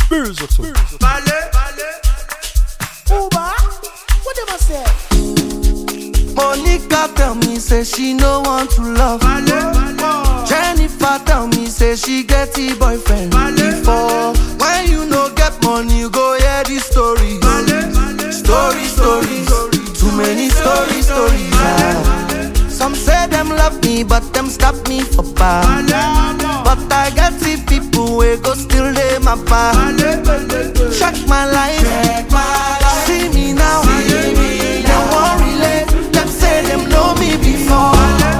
Uber, what them a say? Monica tell me say she no want to love. Jennifer tell me say she get a boyfriend before. When you no get money, you go hear the story. Stories, too many stories. Some say them love me, but them stop me for bar. But I get see people we go still dey my bar. Check my life, see me now. They won't relate. Them say them know me before.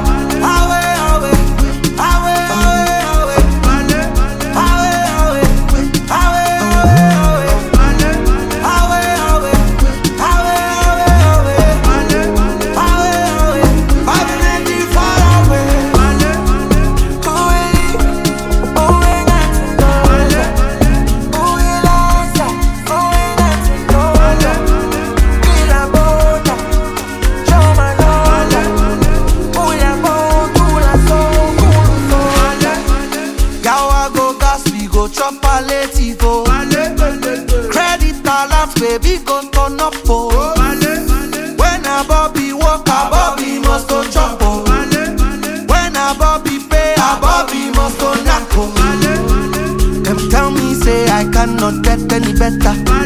Chop paletivo. Credit alert, baby, go turn up. When a Bobby walk, a Bobby must go chop. When a Bobby pay, a Bobby must go knock. Them tell me say I cannot get any better.